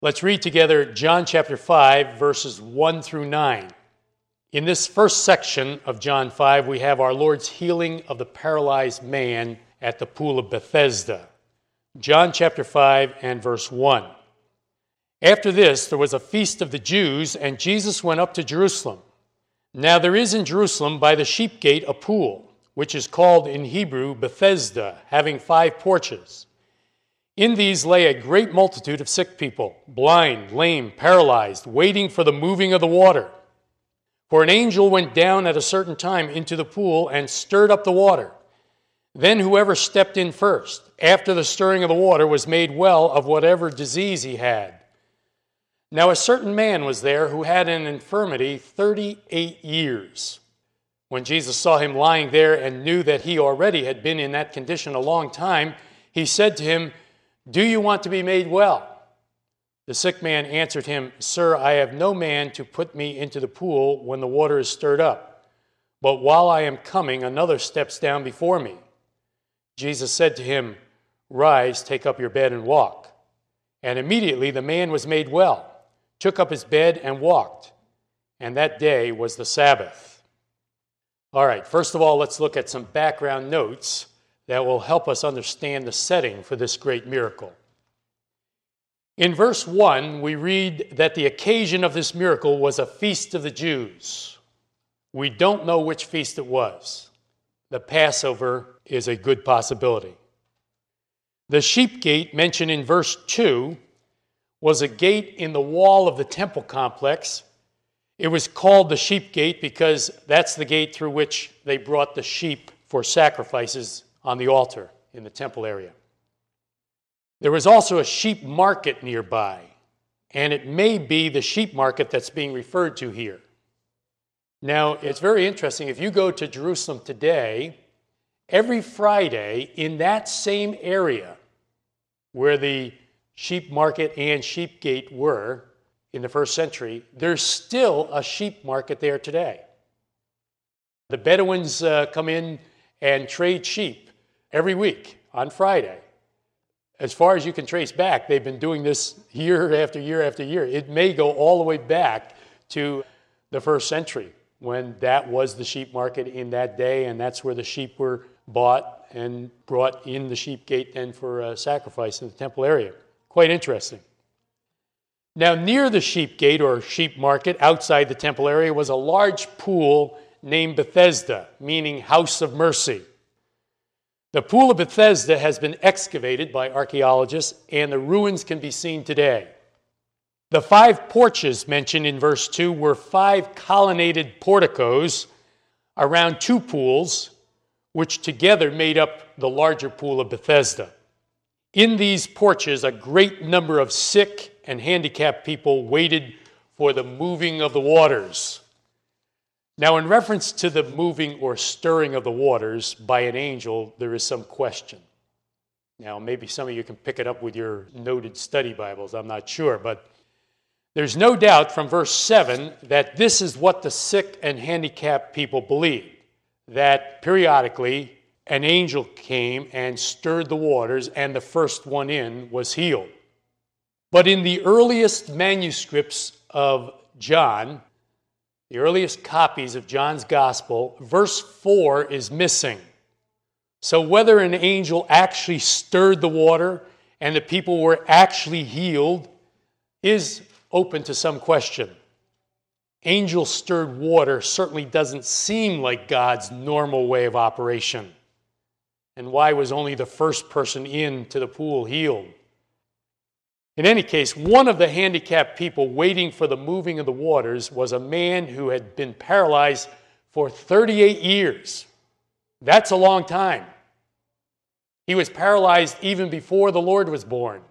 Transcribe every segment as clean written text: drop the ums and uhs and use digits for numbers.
Let's read together John chapter 5, verses 1 through 9. In this first section of John 5, we have our Lord's healing of the paralyzed man at the pool of Bethesda. John chapter 5 and verse 1. After this, there was a feast of the Jews, and Jesus went up to Jerusalem. Now there is in Jerusalem by the sheep gate a pool, which is called in Hebrew Bethesda, having 5 porches. In these lay a great multitude of sick people, blind, lame, paralyzed, waiting for the moving of the water. For an angel went down at a certain time into the pool and stirred up the water. Then whoever stepped in first, after the stirring of the water, was made well of whatever disease he had. Now a certain man was there who had an infirmity 38 years. When Jesus saw him lying there and knew that he already had been in that condition a long time, he said to him, "Do you want to be made well?" The sick man answered him, "Sir, I have no man to put me into the pool when the water is stirred up. But while I am coming, another steps down before me." Jesus said to him, "Rise, take up your bed and walk." And immediately the man was made well, took up his bed and walked. And that day was the Sabbath. All right, first of all, let's look at some background notes that will help us understand the setting for this great miracle. In verse 1, we read that the occasion of this miracle was a feast of the Jews. We don't know which feast it was. The Passover is a good possibility. The sheep gate mentioned in verse 2 was a gate in the wall of the temple complex. It was called the sheep gate because that's the gate through which they brought the sheep for sacrifices on the altar in the temple area. There was also a sheep market nearby, and it may be the sheep market that's being referred to here. Now, it's very interesting. If you go to Jerusalem today, every Friday in that same area where the sheep market and sheep gate were in the first century, there's still a sheep market there today. The Bedouins come in and trade sheep every week on Friday. As far as you can trace back, they've been doing this year after year after year. It may go all the way back to the first century when that was the sheep market in that day, and that's where the sheep were bought and brought in the sheep gate then for sacrifice in the temple area. Quite interesting. Now, near the sheep gate or sheep market outside the temple area was a large pool named Bethesda, meaning house of mercy. The pool of Bethesda has been excavated by archaeologists, and the ruins can be seen today. The 5 porches mentioned in verse 2 were 5 colonnaded porticos around 2 pools, which together made up the larger pool of Bethesda. In these porches, a great number of sick and handicapped people waited for the moving of the waters. Now, in reference to the moving or stirring of the waters by an angel, there is some question. Now, maybe some of you can pick it up with your noted study Bibles, I'm not sure, but there's no doubt from verse 7 that this is what the sick and handicapped people believed, that periodically an angel came and stirred the waters, and the first one in was healed. But in the earliest manuscripts of John, the earliest copies of John's Gospel, verse 4 is missing. So whether an angel actually stirred the water and the people were actually healed is open to some question. Angel-stirred water certainly doesn't seem like God's normal way of operation. And why was only the first person into the pool healed? In any case, one of the handicapped people waiting for the moving of the waters was a man who had been paralyzed for 38 years. That's a long time. He was paralyzed even before the Lord was born.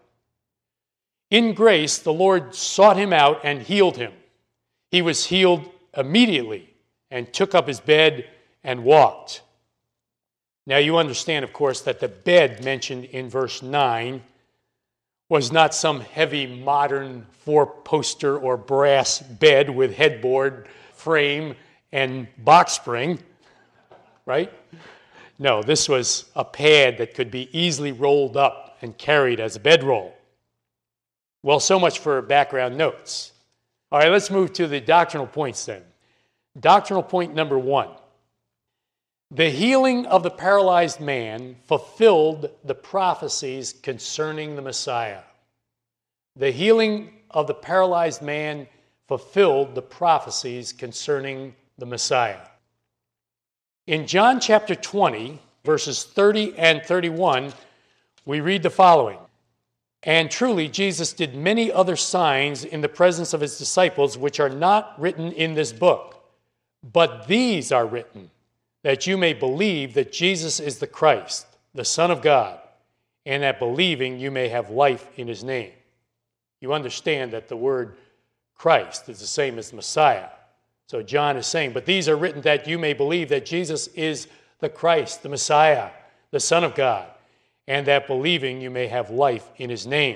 In grace, the Lord sought him out and healed him. He was healed immediately and took up his bed and walked. Now you understand, of course, that the bed mentioned in verse 9 was not some heavy modern 4-poster or brass bed with headboard, frame, and box spring, right? No, this was a pad that could be easily rolled up and carried as a bedroll. Well, so much for background notes. All right, let's move to the doctrinal points then. Doctrinal point number 1. The healing of the paralyzed man fulfilled the prophecies concerning the Messiah. The healing of the paralyzed man fulfilled the prophecies concerning the Messiah. In John chapter 20, verses 30 and 31, we read the following. And truly, Jesus did many other signs in the presence of his disciples, which are not written in this book. But these are written, that you may believe that Jesus is the Christ, the Son of God, and that believing you may have life in his name. You understand that the word Christ is the same as Messiah. So John is saying, but these are written that you may believe that Jesus is the Christ, the Messiah, the Son of God, and that believing you may have life in his name.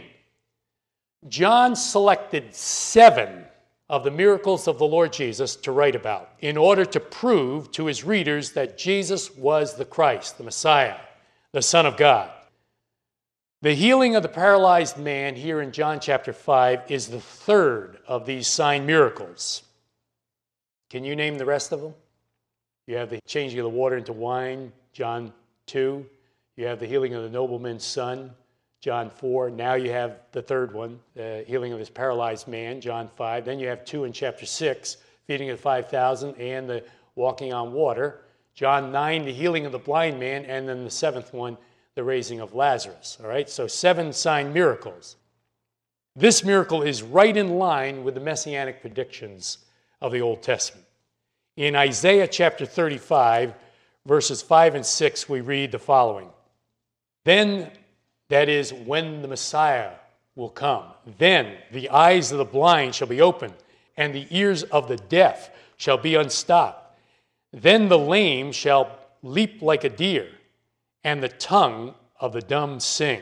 John selected 7 of the miracles of the Lord Jesus to write about in order to prove to his readers that Jesus was the Christ, the Messiah, the Son of God. The healing of the paralyzed man here in John chapter 5 is the 3rd of these sign miracles. Can you name the rest of them? You have the changing of the water into wine, John 2. You have the healing of the nobleman's son, John 4. Now you have the 3rd one, the healing of this paralyzed man, John 5. Then you have 2 in chapter 6, feeding of the 5,000 and the walking on water. John 9, the healing of the blind man, and then the 7th one, the raising of Lazarus. All right, so 7 sign miracles. This miracle is right in line with the messianic predictions of the Old Testament. In Isaiah chapter 35, verses 5 and 6, we read the following. Then, that is, when the Messiah will come, then the eyes of the blind shall be opened, and the ears of the deaf shall be unstopped. Then the lame shall leap like a deer, and the tongue of the dumb sing.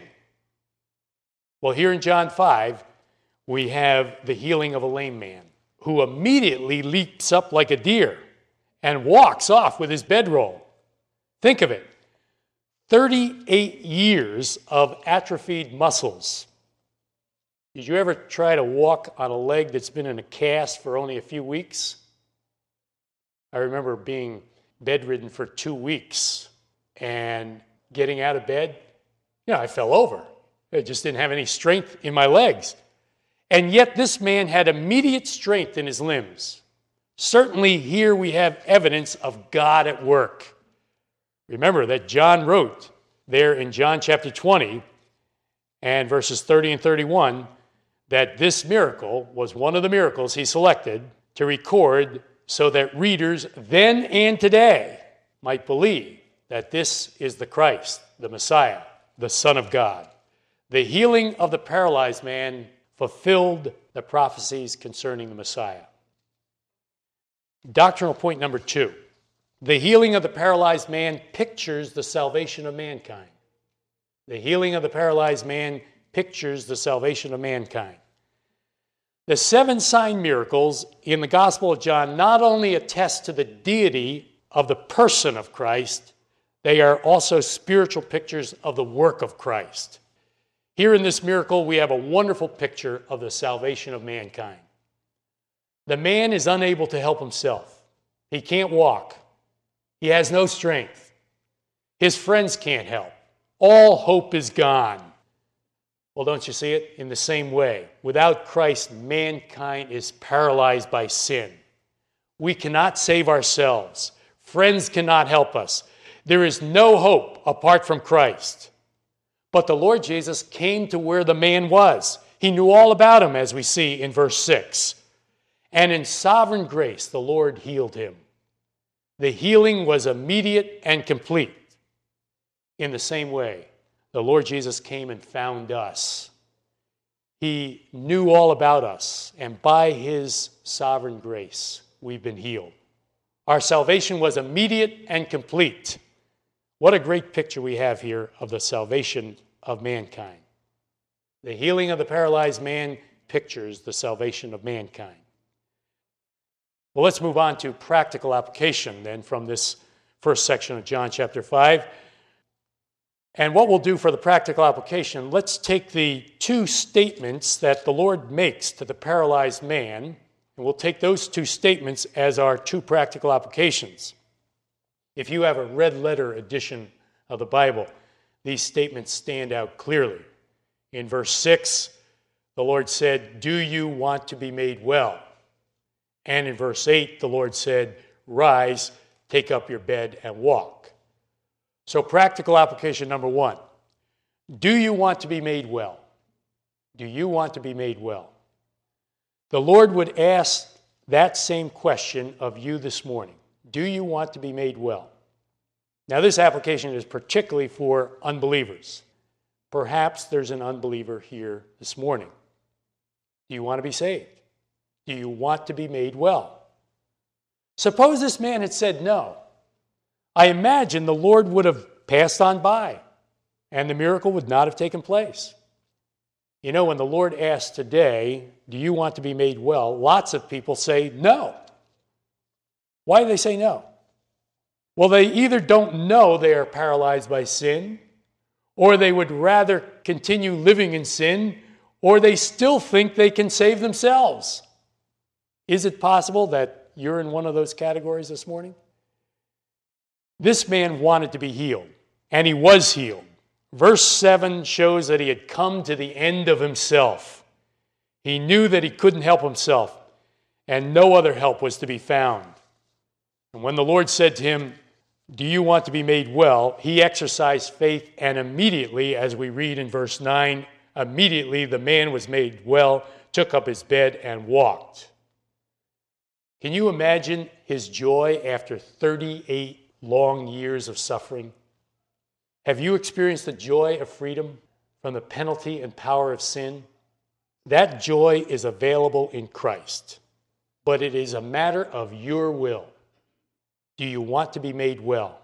Well, here in John 5, we have the healing of a lame man who immediately leaps up like a deer and walks off with his bedroll. Think of it. 38 years of atrophied muscles. Did you ever try to walk on a leg that's been in a cast for only a few weeks? I remember being bedridden for 2 weeks and getting out of bed. I fell over. I just didn't have any strength in my legs. And yet this man had immediate strength in his limbs. Certainly here we have evidence of God at work. Remember that John wrote there in John chapter 20 and verses 30 and 31 that this miracle was one of the miracles he selected to record so that readers then and today might believe that this is the Christ, the Messiah, the Son of God. The healing of the paralyzed man fulfilled the prophecies concerning the Messiah. Doctrinal point number 2. The healing of the paralyzed man pictures the salvation of mankind. The healing of the paralyzed man pictures the salvation of mankind. The 7 sign miracles in the Gospel of John not only attest to the deity of the person of Christ, they are also spiritual pictures of the work of Christ. Here in this miracle, we have a wonderful picture of the salvation of mankind. The man is unable to help himself. He can't walk. He has no strength. His friends can't help. All hope is gone. Well, don't you see it? In the same way, without Christ, mankind is paralyzed by sin. We cannot save ourselves. Friends cannot help us. There is no hope apart from Christ. But the Lord Jesus came to where the man was. He knew all about him, as we see in verse 6. And in sovereign grace, the Lord healed him. The healing was immediate and complete. In the same way, the Lord Jesus came and found us. He knew all about us, and by his sovereign grace, we've been healed. Our salvation was immediate and complete. What a great picture we have here of the salvation of mankind. The healing of the paralyzed man pictures the salvation of mankind. Well, let's move on to practical application then from this first section of John chapter 5. And what we'll do for the practical application, let's take the two statements that the Lord makes to the paralyzed man, and we'll take those two statements as our two practical applications. If you have a red letter edition of the Bible, these statements stand out clearly. In verse 6, the Lord said, "Do you want to be made well?" And in verse 8, the Lord said, "Rise, take up your bed and walk." So practical application number one, do you want to be made well? Do you want to be made well? The Lord would ask that same question of you this morning. Do you want to be made well? Now this application is particularly for unbelievers. Perhaps there's an unbeliever here this morning. Do you want to be saved? Do you want to be made well? Suppose this man had said no. I imagine the Lord would have passed on by, and the miracle would not have taken place. You know, when the Lord asks today, do you want to be made well? Lots of people say no. Why do they say no? Well, they either don't know they are paralyzed by sin, or they would rather continue living in sin, or they still think they can save themselves. Is it possible that you're in one of those categories this morning? This man wanted to be healed, and he was healed. Verse 7 shows that he had come to the end of himself. He knew that he couldn't help himself, and no other help was to be found. And when the Lord said to him, "Do you want to be made well?" he exercised faith, and immediately, as we read in verse 9, immediately the man was made well, took up his bed, and walked. Can you imagine his joy after 38 long years of suffering? Have you experienced the joy of freedom from the penalty and power of sin? That joy is available in Christ, but it is a matter of your will. Do you want to be made well?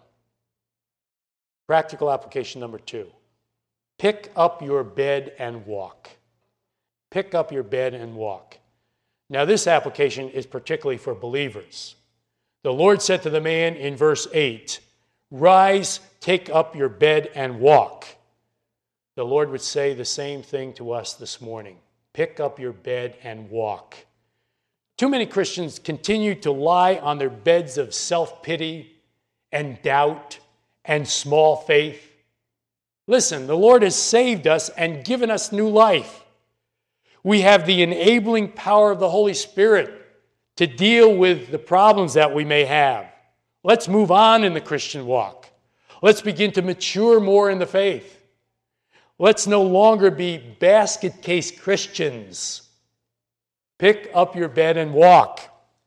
Practical application number 2. Pick up your bed and walk. Pick up your bed and walk. Now this application is particularly for believers. The Lord said to the man in verse 8, "Rise, take up your bed and walk." The Lord would say the same thing to us this morning. Pick up your bed and walk. Too many Christians continue to lie on their beds of self-pity and doubt and small faith. Listen, the Lord has saved us and given us new life. We have the enabling power of the Holy Spirit to deal with the problems that we may have. Let's move on in the Christian walk. Let's begin to mature more in the faith. Let's no longer be basket case Christians. Pick up your bed and walk.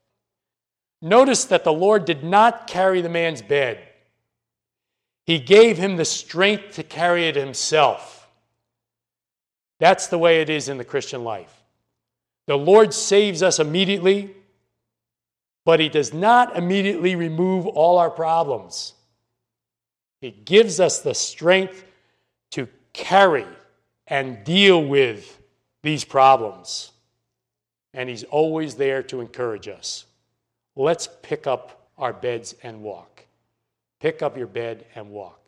Notice that the Lord did not carry the man's bed. He gave him the strength to carry it himself. That's the way it is in the Christian life. The Lord saves us immediately, but he does not immediately remove all our problems. He gives us the strength to carry and deal with these problems. And he's always there to encourage us. Let's pick up our beds and walk. Pick up your bed and walk.